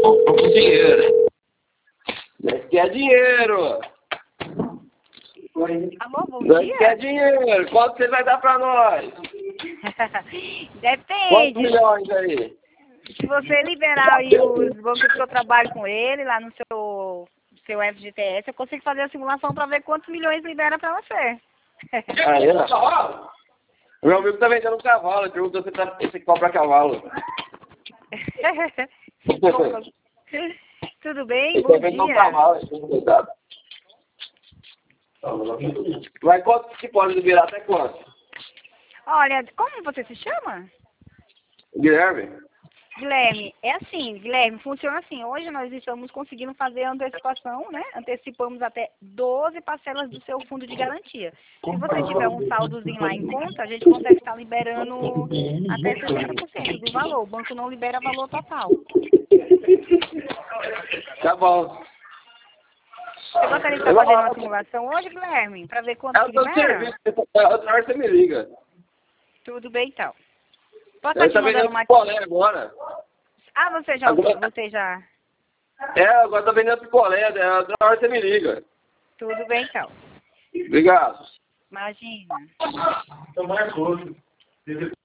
Dinheiro. Nós quer dinheiro. Alô, bom Nós dia. quer dinheiro. Quanto você vai dar pra nós? Depende. Quantos milhões aí? Se você liberar aí os bancos que eu trabalho com ele, lá no seu FGTS, eu consigo fazer a simulação para ver quantos milhões libera para você. Aí, ó. Meu amigo tá vendendo um cavalo. Ele perguntou se você compra cavalo. Tudo bem? Ele Bom tá vendendo um dia. cavalo. Mas quanto que pode liberar? Até quanto? Olha, como você se chama? Guilherme? Guilherme, é assim, Guilherme, funciona assim. Hoje nós estamos conseguindo fazer a antecipação, né? Antecipamos até 12 parcelas do seu fundo de garantia. Se você tiver um saldozinho lá em conta, a gente consegue estar liberando até 60% do valor. O banco não libera valor total. Tá bom. Você gostaria de estar fazendo uma simulação hoje, Guilherme? Para ver quanto Eu que tô de libera? serviço. Outra hora você me liga. Tudo bem, então. Posso estar Eu te tá mandando vendendo uma... picolé agora. Ah, você já... Agora tá vendendo picolé. Outra hora você me liga. Tudo bem, então. Obrigado. Imagina. Então, marcou.